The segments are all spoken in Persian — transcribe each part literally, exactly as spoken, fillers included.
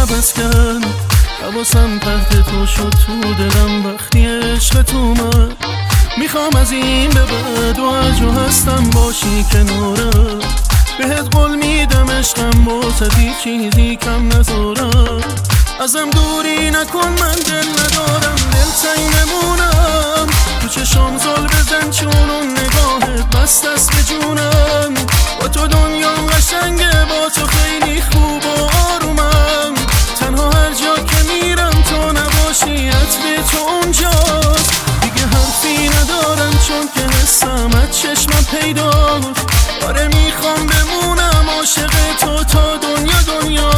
عوض کرد. حواسم پرت تو شد تو دلم وقتی عشقت اومد. میخوام از این به بعد و هرجا هستم باشی کنارم. بهت قول میدم عشقم واسه هیچ چیزی کم نذارم. ازم دوری نکن من دل ندارم، دل تنگ نمونم. تو چشام زل بزن چون اون نگاهت بست است به جونم. با تو دنیام قشنگه، با تو خیلی خوب و آرومم. تنها هر جا که میرم تو نباشی عطر تو اونجاست. دیگه حرفی ندارم چون که حسم از چشمم پیداست. آره میخوام بمونم عاشق تو تا دنیا دنیا.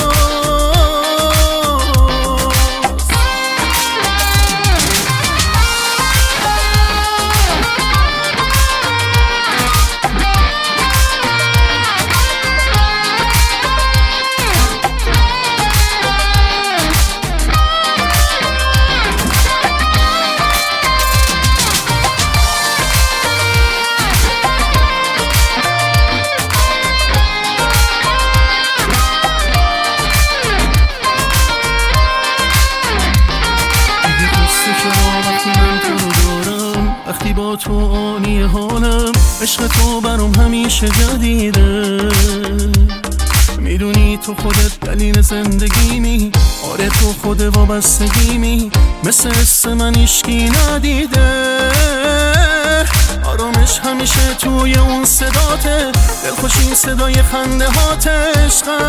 وقتی با تو آنی حالم، عشق تو برام همیشه جدیده. میدونی تو خودت دلیل زندگیمی، آره تو خود وابستگیمی. مثل حس من هیچکی ندیده. آرامش همیشه توی اون صداته، دلخوشی صدای خنده هات عشقم.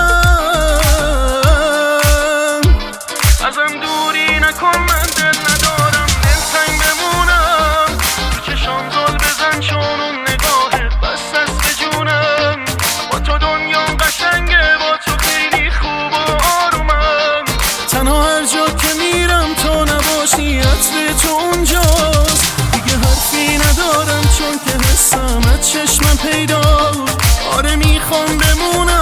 ازم دوری نکن من دل ندارم، دل تنگ بمونم. تو چشام زل بزن چون اون نگاهت بست است به جونم. با تو دنیام قشنگه، با تو خیلی خوب و آرومم. تنها هر جا که میرم تو نباشی عطر تو اونجاست. دیگه حرفی ندارم چون که حسم از چشمم پیداست. آره میخوام بمونم